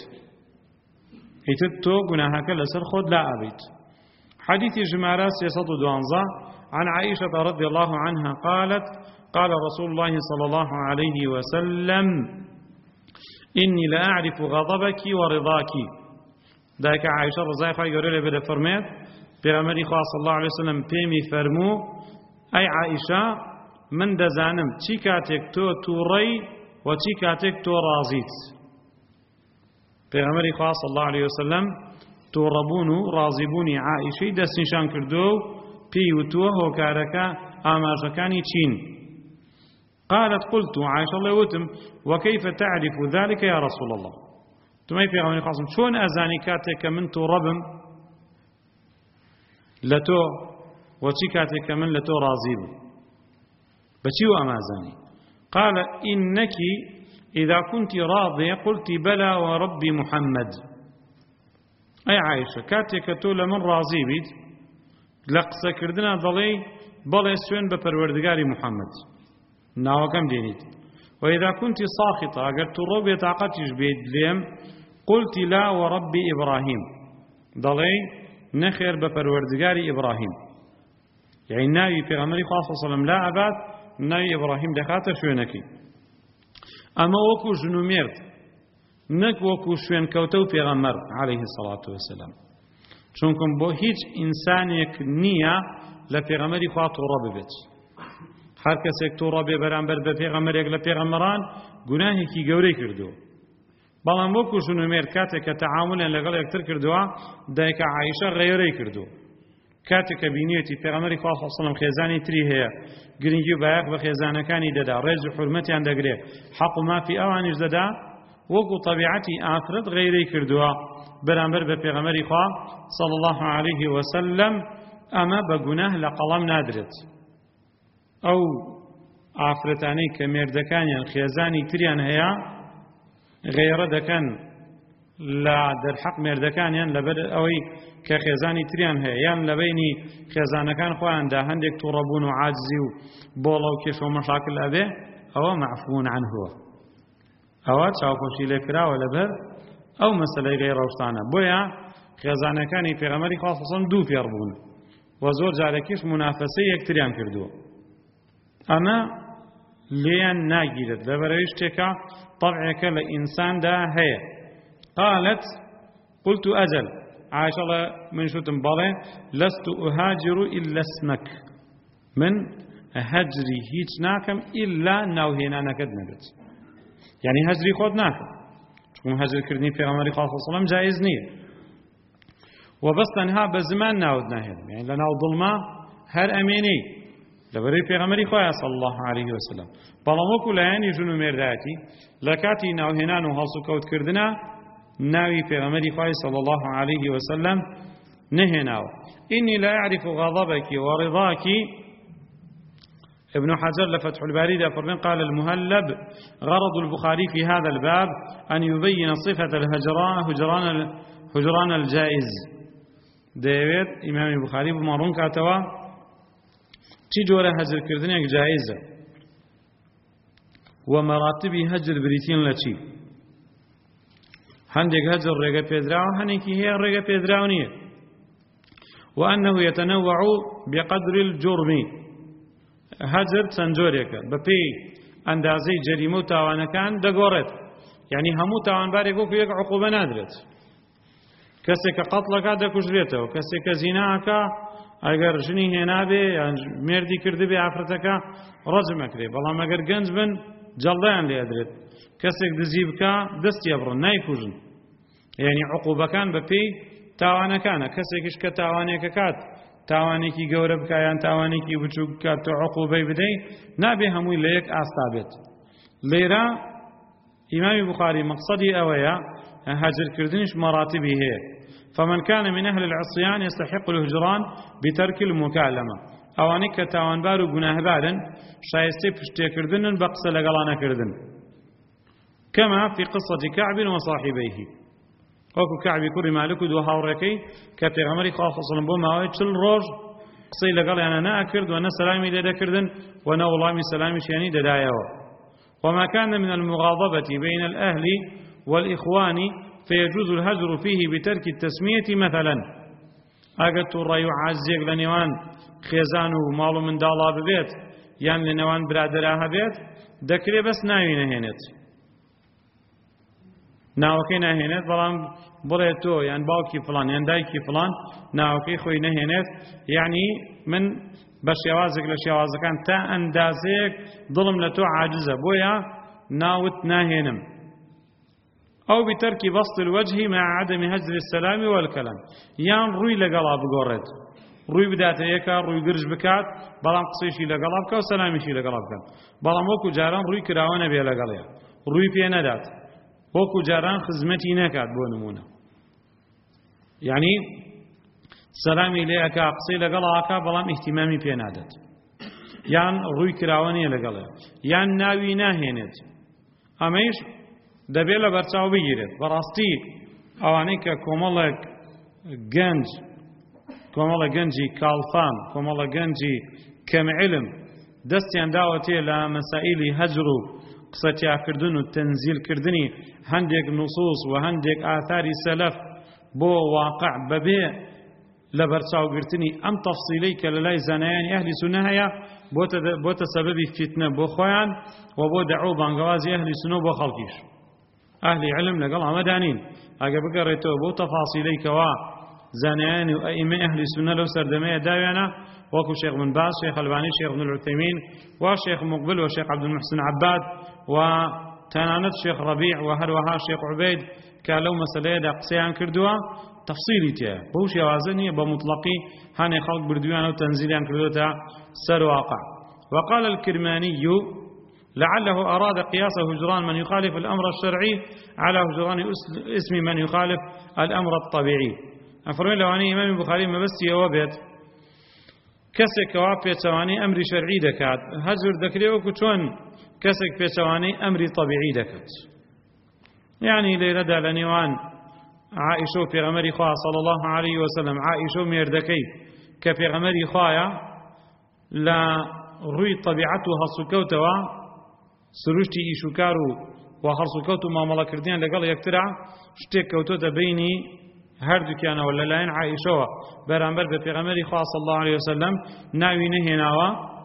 ئیتر تۆ گوناهەکە لەسەر خۆت لا ئەبیت. حديث جمارة 312 عن عائشة رضي الله عنها قالت قال رسول الله صلى الله عليه وسلم إني لا أعرف غضبك ورضاك. ذاك عائشة رضي الله عنها بدا فرمات بغمري صلى الله عليه وسلم بيمي فرمو أي عائشة من دزانم چی کاتێک تۆ تووڕەی و چی کاتێک تۆ ڕازیت. پێغەمبەری خوا صلی الله عليه وسلم تووڕەبوون و ڕازیبوونی عائشەی دەستنیشان کردو و پێی وتووە هۆکارەکە ئاماژەکانی چین. قالت قلت عائشة الله وتم وكيف تعرف ذلك يا رسول الله. تماي پێغەمبەری خوا چۆن ئەزانی کاتێک کە من تووڕەبم لە تۆ و چی کاتێک کە من لە تۆ ڕازیبم. بشيو أمازاني قال إنك إذا كنت راضية قلت بلى وربي محمد. أي عائشة كاتك تولى من راضي بيت لقصة كردنا ضلي بلى سوين بپروردگاري محمد ناو كم دينيت. وإذا كنت ساخطة قلت ربي طاقتش بيت ليم قلت لا وربي إبراهيم ضلي نخير بپروردگاري إبراهيم. يعني ناوي في غمري صلى الله عليه وسلم لا أباد ناوی ئیبراهیم دەخاتە شوێنەکەی. ئەمە وەکو ژنومێرد نەک وەکو شوێنکەوتە و پێغەمبەر عەلەیهی سەڵاتو وەسەلام. چونکم بۆ هیچ ئینسانێک نییە لە پێغەمبەری خوا تووڕە ببێت. هەر کەسێک تووڕە بێ بەرامبەر بە پێغەمبەرێک لە پێغەمبەران گوناهێکی گەورەی کردووە. بەڵام وەکو ژنومێرد کاتێک کە تەعامولیان لەگەڵ یەکتر کردووە دایکە عایشە غەیرەی کردووە. کاتێک کە بینیەتی پێغەمبەری خوا صلی الله علیه و سلم خێزانی تری هەیە گرنگی و بایەق بە خێزانەکانی دەدا، ڕێز و حورمەتیان دەگرێ، حەق و مافی ئەوانیش دەدا، وەکو طەبیعەتی ئافرەت غەیرەی کردووە بەرامبەر بە پێغەمبەری خوا صلی الله علیه و سلم. ئەمە بە گوناه لە قەڵەم نادرێت. ئەو ئافرەتانەی کە مێردەکانیان خێزانی تریان هەیە غەیرە دەکەن لە دەرحەق مێردەکانیان لەبەر ئەوەی کە خێزانی تریان هەیە، یان لە بینی خێزانەکان خۆیاندا هەندێک تووڕەبوون و عاجزی و بۆڵە و کێشە و مەشاکل ئەبێ، ئەوە معفوون عنهوە، ئەوە چاوپۆشی لێکراوە لەبەر ئەو مەسەلەی غەیرەوشتانە. بۆیە خێزانەکانی پێغەمبەری خوا صلی الله علیه و سلم دوو فێڕ بوون و زۆر جارێکیش منافەسەی یەکتریان کردووە. ئەمە لێیان ناگیرێت لەبەرەوەی شتێکە طەبعێکە لە ئینساندا هەیە. قالت قلت أجل عائشة الله من شوتم بالي لست أهاجر إلا اسمك من هجري هيج ناكم إلا ناوهينا نكد نبت. يعني هجري خود ناكم چون هجر كردني في غمري صلى الله عليه وسلم جائز نية وبس تنها بزمان ناود ناهدم، يعني لناو ظلما هر أميني لبري في غمري خواه صلى الله عليه وسلم. بلاموكو لياني جنو مرداتي لكاتي ناوهينا نوهاسو كود كردنا ناوي في غمري خواه صلى الله عليه وسلم نهناو. إني لا أعرف غضبك ورضاك. ابن حجر لفتح الباري فرمين قال المهلب غرض البخاري في هذا الباب أن يبين صفة الهجران الجائز. دەیەوێت ئیمامی بوخاری بمەڕوون کاتەوە چی جۆرە هەجرکردنێک جایزە و مەراتبی هەجر بریتین لە چی هەندێک هەجر ڕێگە پێدراوە هەنێکی هەیە ڕێگە پێدراو نییە وأنه يتنوع بقدر الجرم هەجر چەند جۆرێکە بەپێی ئەندازەی جەریمە و تاوانەکان دەگۆڕێت یعنی هەموو تاوانبارێک وەکو یەک عقوبە نادرێت کەسێک کە قەتڵەکە دەکوژرێتەوە کەسێک کە زیناکە ئەگەر ژنی هێنابێ یان مێردی کردبێ ئافرەتەکە ڕەجم ئەکرێت بەڵام ئەگەر گەنج بن جەڵدەیان لێ ئەدرێت کەسێک دزی بکە دەستی ئەبڕن نایکوژن یعنی عقوبەکان بەپێی تاوانەکانە کەسێکیش کە تاوانێکە کات تاوانێکی گەورە بکە یان تاوانێکی بچووک کات تۆ عقوبەی بدەی نابێ هەمووی لە یەک ئاستا بێت لێرە ئیمامی بوخاری مەقصەدی ئەوەیە هەجرکردنیش مەراتبی هەیە فمن كان من أهل العصيان يستحق الهجران بترك المكالمة أواني كتاوانبار وجناهبارن شايستي بشتيكردن بقصة لقلانا كردن كما في قصة كعب وصاحبيه وكو كعب كوري مالك دو هاوريكي كبيغمري خاصة بوما تشل روج قصي لقال أنا نأكرد وأنا سلامي لدى كردن وأنا والله سلامي شيني ددايا وما كان من المغاضبة بين الأهل والإخوان فيجوز الهجر فيه بترك التسمية مثلا أقدت الرأي عزيق لنيوان خيزان ومال من دالا ببيت يعني لنيوان برادراها بيت دكري بس ناوي نهينت ناوكي نهينت بلان بڕێتۆ یان باوکی فلان یان دایکی فلان ناوەکەی خۆی نەهێنێت یعنی من بە شێوازێک لە شێوازەکان تا ئەندازەیەک دڵم لە تۆ عاجزە بۆیە ناوت ناهێنم ئەو بتەرکی بەسط الوجه مع عدم هجر السلام والكلام یان ڕووی لەگەڵا بگۆڕێت ڕووی بداتە یەکە ڕووی گرژ بکات بەڵام قسەیشی لەگەڵا بکە و سەلامیشی لەگەڵا بکەن بەڵام وەکو جاران ڕووی کراوە نەبێ لەگەڵیە ڕووی پێ نەدات وەکو جاران خزمەتی نەکات بۆ نمونە یعنی سەلامی لێ ئەکا قسەی لەگەڵا ئەکا بەڵام ئیحتیمامی پێ نادات یان ڕووی کراوە نییە لەگەڵێ یان ناوی ناهێنێت ئەمەیش دەبێت لە بەرچاو بگیرێت بەڕاستی ئەوانەی کە کۆمەڵێک گەنج کۆمەڵە گەنجی کاڵفام کۆمەڵە گەنجی کەمعلم دەستیان داوەتێ لە مەسائیلی هەجر و قسەتیاکردن و تەنزیلکردنی هەندێک نوسوس و هەندێک ئاثاری سەلەف بۆ واقع بەبێ لە بەرچاوگرتنی ئەم تەفسیلەی کە لە لای زانایانی ئەهلی سونە هەیە بۆتە سەبەبی فیتنە بۆ خۆیان و بۆ دەعو بانگەوازی ئەهلی سونە بۆ خەڵکیش ئەهلی علم لەگەڵ ئەمەدانین ئەگە بگەڕێتەوە بۆ تەفاسیلەی کەوا زانایانی و ئەئیمەی ئەهلی سونە لەو سەردەمەیە داویانە وەکو شێخ بن باز شێخ ئەلبانی شێخ ابن العثەیمین و شێخ مقبل و شێخ عەبدولمحسن عەباد و تەنانەت شێخ ڕەبیع و هەروەها شێخ عوبەید کە لەو مەسەلەیەدا قسەیان کردووە تەفسیلی تێیە بەو شێوازە نییە بە مطلقی هەنێ خەڵک بردویانە و تەنزیلیان کردوتە سەر واقع وقال الكرماني لعله أراد قياس هجران من يخالف الأمر الشرعي على هجران اسم من يخالف الأمر الطبيعي أفرمي لواني إمام البخاري ما بس يوابت كسك وابي تواني أمر شرعي دكات هجر دكري وكتون كسك بيتواني أمر طبيعي دكات يعني ليرد لنيوان عائشة في غمر خواه صلى الله عليه وسلم عائشة ميردكي كفي غمر خواه لا روي طبيعتها سكوتوا سروشتي إيشوكارو وخرسكوتو ما ملكردين لقال يكترع شتيك كوتوتا بيني هردوكيانا ولا لاين عائشة برامبر بفيغمري خواه صلى الله عليه وسلم ناوي نهيناوا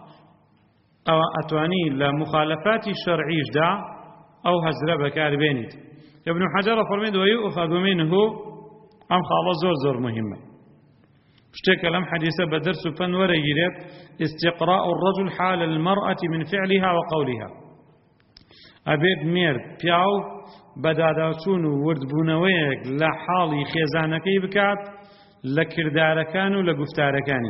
أو أتواني لمخالفات الشرعيش دا أو هزر بكار بينيت ابن حجر فرميد ويؤخذ منه أم خالص زور مهمة اشتكى لم حديثة بدرس فن وريجيرت استقراء الرجل حال المرأة من فعلها وقولها أبيد مير بياو بداداتون وردبونويك لحالي خيزانكي بكات لكرداركان ولقفتاركاني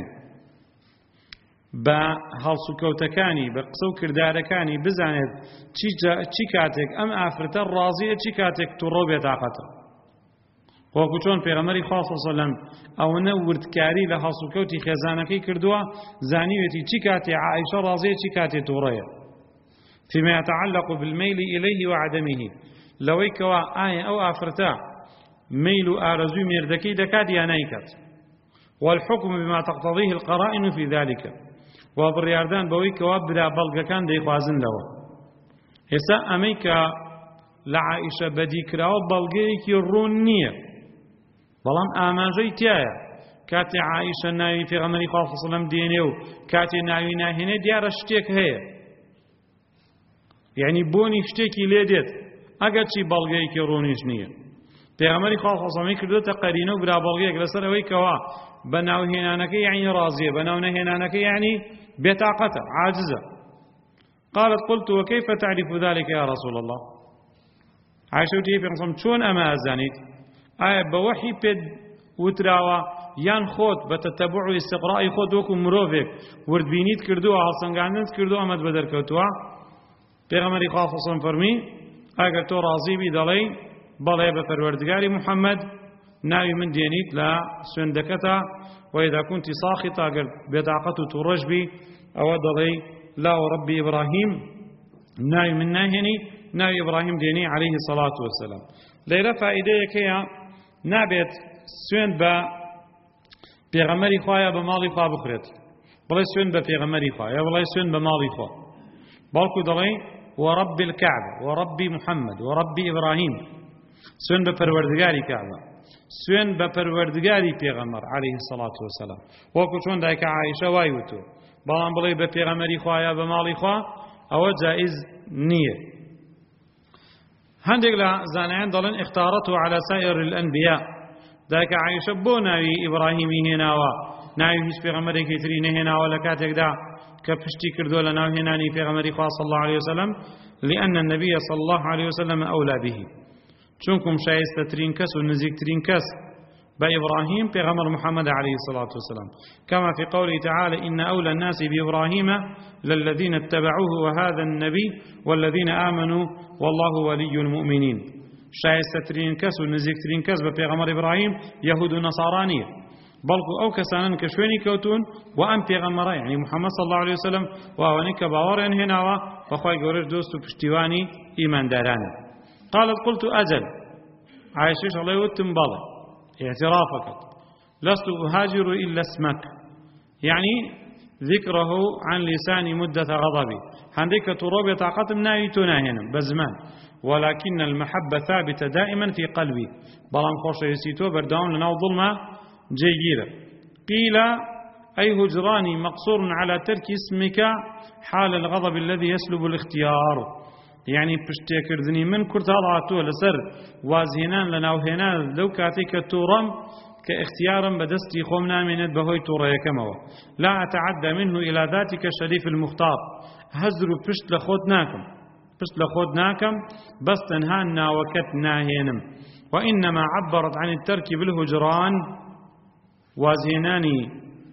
بهالسكوتكاني بقصو كرداركاني بزاند چی کاتێک ئەم ئافرەتە ڕازیە چی کاتێک تووڕۆ بێت عاقەتە وەکو چۆن پێغەمبەری خوا صلی الله علیه و سلم ئەوەنە وردکاری لە هەڵسوکەوتی خێزانەکەی کردووە زانیوێتی چی کاتێ عائشە ڕازیە چی کاتێ تووڕەیە فيما يتعلق بالميل إليه وعدمه لەوەی کەوا ئایا ئەو ئافرەتە میل و ئارەزووی مێردەکەی دەکات یان نایکات والحكم بما تقتضيه القرائن في ذلك وبرياردان بويك وابرا بلغ كان دي خوازن لوا إسا أميكا لعائشة بديكرا وبلغيك الرونية بلام آماجي تيايا كاتي عائشة ناوي في غمري خواه صلى الله عليه وسلم دينيو كاتي ناوي ناهيني ديار اشتيك هي يعني بوني اشتيكي ليديت اگر چی بلغيك الرونيش نية في غمري خواه صلى الله عليه وسلم كردو تقرينو برا بلغيك لسر ويكوا بناو هنانك يعني راضية بناو هنانك يعني بطاقته عاجزة قالت قلت وكيف تعرف ذلك يا رسول الله عائشة وتي في قسم شون أما أزانيت آية بوحي بد وتراوى يان خود بتتبع استقراء خود وكم مروفك ورد بينيت كردوها هالسنگاندنت كردوها مد بدر كوتوها پیغمبری خواه صلی فرمی اگر تو راضی بی دلی بله بپروردگاری محمد ناوی من دینیت لا سندكتا وإذا كنت ساخطة اگر بداقت ترج بي او دلی لا ربي إبراهيم ناوی من ناهني ناوی إبراهيم ديني عليه الصلاة والسلام ليلة فائدة كيا نابت سند با پیغمبری خواه بمالی خواه بخرت بله سند با پیغمبری خواه یا بله سند بمالی خواه بالكو دلي ورب الكعبة ورب محمد ورب إبراهيم سوين بپروردگاري كعبة سوين بپروردگاري پیغمبر عليه الصلاة والسلام وكو چون دايك عائشة وايوتو بلان بلي بپیغمبري خوايا بمالي خوا او جائز نية هندق لزانعين دلن اختارته على سائر الأنبياء دايك عائشة بو ناوي إبراهيمي هناوا ناوي هش پیغمبري كترين هناوا لكاتك دا كفشتي كردو لنا هناني في غمري صلى الله عليه وسلم لأن النبي صلى الله عليه وسلم أولى به چونكم شايسته ترين كس ونزيك ترين كس بإبراهيم في غمر محمد عليه الصلاة والسلام كما في قوله تعالى إن أولى الناس بإبراهيم للذين اتبعوه وهذا النبي والذين آمنوا والله ولي المؤمنين شايسته ترين كس ونزيك ترين كس بإغمر إبراهيم يهود ونصارانية بلکو او کسانن که شوینی کوتون و ام پیغمبر یعنی محمد صلی الله علیه وسلم و اوانی که باورن هناوا بخوای گورش دوست و پشتیوانی ایمان دارانه قالت قلت اجل عائشه الله وتم بالا اعترافك لست اهاجر الا اسمك يعني ذكره عن لساني مدة غضبي عندك تروب طاقت منايتنا هنا بزمان ولكن المحبة ثابتة دائما في قلبي بلان خوش يسيتو برداون لنا ظلمه جيدة قيل أي هجراني مقصور على ترك اسمك حال الغضب الذي يسلب الاختيار يعني بشتكردني من كرت هذا لسر وازهنان لناوهنان لو كاتيك تورم كاختيارا بدستي خمنا من بهوي تورا كموا لا أتعدى منه إلى ذاتك الشريف المختار هزر بشت لخودناكم بس تنهانا وكتناهينم وإنما عبرت عن الترك بالهجران وازهناني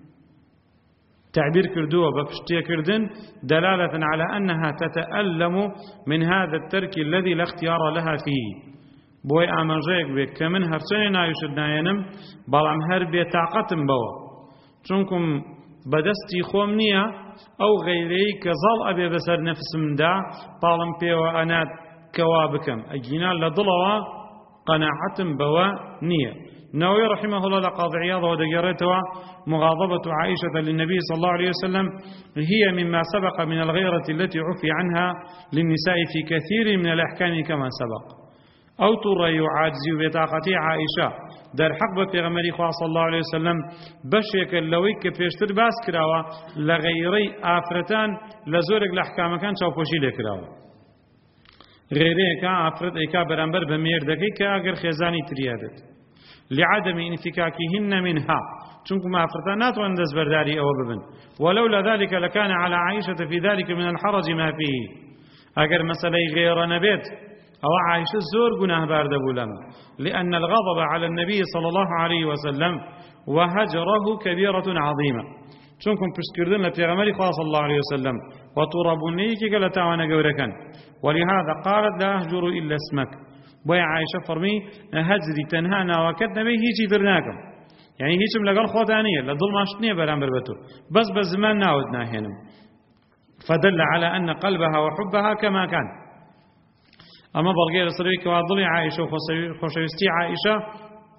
تعبير كردوه بفشتية كردن دلالة على أنها تتألم من هذا الترك الذي لا اختيار لها فيه بوي آمانجيك بك كمن هرسينا يشدنا ينم بلعم هربية طاقتم بوا چونكم بدستي خومنية أو غيري كظل أبي بسر نفسم دا طالم بيو أنا كوابكم أجينا لضلوا قناعتم بوا نية نووي رحمه الله لقاضي عياض ودقرته مغاضبة عائشة للنبي صلى الله عليه وسلم هي مما سبق من الغيرة التي عفي عنها للنساء في كثير من الأحكام كما سبق أو ترى يعاجز بطاقة عائشة در حق بيغمري صلى الله عليه وسلم بشيك اللويك بيشتر باس كراوة لغيري آفرتان لزورك الأحكام كان شوفوشي لكراوة غيري كآفرت إيكا برانبر بمير دقيقة أغر خزاني تريادت لعدم انفكاكهن منها چونكم ما فرتانات واندز برداري او ببن ولولا ذلك لكان على عائشة في ذلك من الحرج ما فيه اگر مسألة غير نبيت او عائشة زور قناه بارد بولما لأن الغضب على النبي صلى الله عليه وسلم وهجره كبيرة عظيمة چونكم پشتكردن لبيغمري صلى الله عليه وسلم وطربونيك قلتاوانا قوركا ولهذا قالت لا أهجر إلا اسمك بويا عائشة فرمي هجري تنهانا وكدنا به هيجي درناكم يعني هيجم لقال خوتانية لضل ماشتنية بران بربتو بس بزمان ناودنا هنا فدل على أن قلبها وحبها كما كان أما بلغير الصريك وضلي عائشة وخشوستي عائشة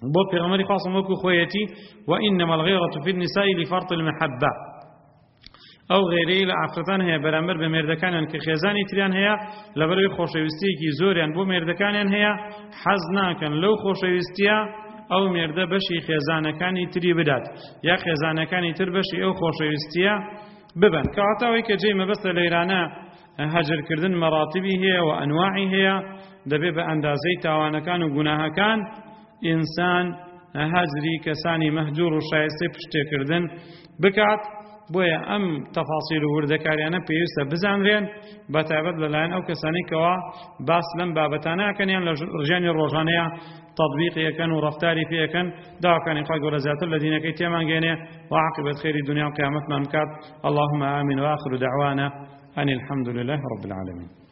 بۆ پێغەمبەری خواستم وەکو خۆیەتی وإنما الغيرة في النساء لفرط المحبة ئەو غێرەی لە ئافرەتان هەیە بەرامبەر بە مێردەکانیان کە خێزانی تریان هەیە لەبەرەوەی خۆشەویستیەکی زۆریان بۆ مێردەکانیان هەیە حەز ناکەن لەو خۆشەویستیە ئەو مێردە بەشی خێزانەکانی تری بدات یا خێزانەکانی تر بەشی ئەو خۆشەویستیە ببن کەواتەوەی کە جێی مەبەستە لە ئێرانە هەجرکردن مەراتبی هەیە و ئەنواعی هەیە دەبێت بە ئەندازەی تاوانەکان و گوناهەکان ئینسان هەجری کەسانی مەهجوور و شایستەی پشتێکردن بکات بۆیە ئەم تەفاسیل و وردەکاریانە پێویستە بزانرێن بەتایبەت لەلایەن ئەو کەسانی کەوا باس لەم بابەتانەکەنیان لە ژیانی ڕۆژانەیە تطبیقیەکەن و ڕەفتاری پێەکەن داواکانی خوا گەورە زیاتر لە دینەکەی تێمانگەێنێ و عاقبەت خێری دنیا و قیامەتمان بکات اللهم آمین و آخر دعوانا أن الحمد لله رب العالمين